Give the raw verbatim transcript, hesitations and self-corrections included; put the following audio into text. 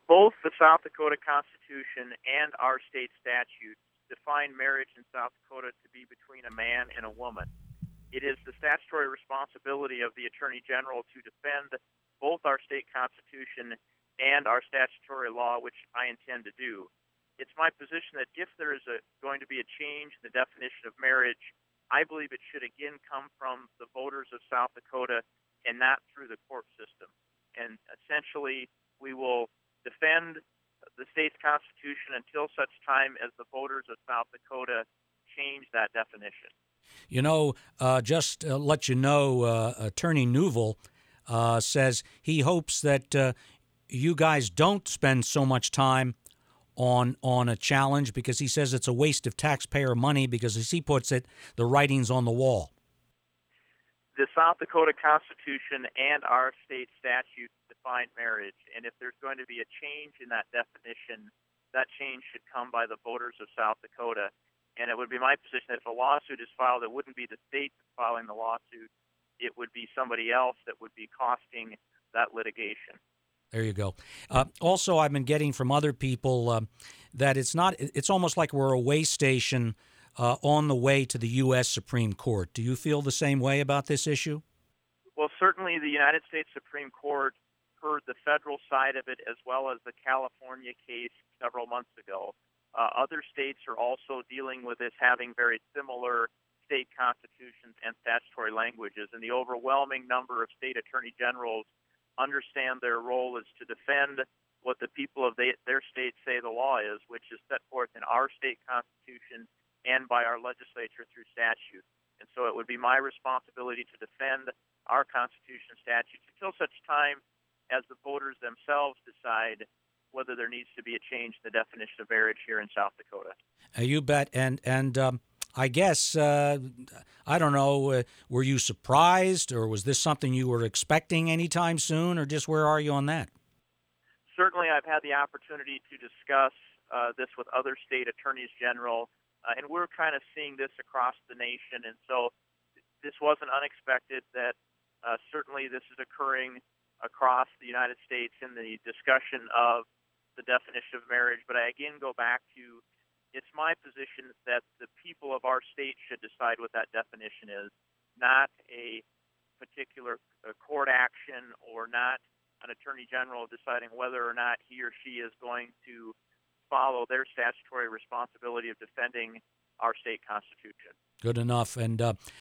Both the South Dakota Constitution and our state statutes define marriage in South Dakota to be between a man and a woman. It is the statutory responsibility of the Attorney General to defend both our state constitution and our statutory law, which I intend to do. It's my position that if there is a, going to be a change in the definition of marriage, I believe it should again come from the voters of South Dakota and not through the court system. And essentially, we will defend the state's constitution until such time as the voters of South Dakota change that definition. You know, uh, just uh, let you know, uh, Attorney Newville uh, says he hopes that uh, you guys don't spend so much time on on a challenge, because he says it's a waste of taxpayer money because, as he puts it, the writing's on the wall. The South Dakota Constitution and our state statutes define marriage, and if there's going to be a change in that definition, that change should come by the voters of South Dakota. And it would be my position that if a lawsuit is filed, it wouldn't be the state filing the lawsuit. It would be somebody else that would be costing that litigation. There you go. Uh, also, I've been getting from other people uh, that it's not. It's almost like we're a way station uh, on the way to the U S Supreme Court. Do you feel the same way about this issue? Well, certainly the United States Supreme Court heard the federal side of it as well as the California case several months ago. Uh, other states are also dealing with this, having very similar state constitutions and statutory languages, and the overwhelming number of state attorney generals understand their role is to defend what the people of they, their state say the law is, which is set forth in our state constitution and by our legislature through statute. And so it would be my responsibility to defend our constitution and statutes until such time as the voters themselves decide whether there needs to be a change in the definition of marriage here in South Dakota. Uh, you bet. And and um, I guess, uh, I don't know, uh, were you surprised, or was this something you were expecting anytime soon, or just where are you on that? Certainly, I've had the opportunity to discuss uh, this with other state attorneys general, uh, and we're kind of seeing this across the nation. And so this wasn't unexpected that uh, certainly this is occurring across the United States in the discussion of the definition of marriage. But I again go back to, it's my position that the people of our state should decide what that definition is, not a particular uh, court action or not an attorney general deciding whether or not he or she is going to follow their statutory responsibility of defending our state constitution. Good enough. And uh,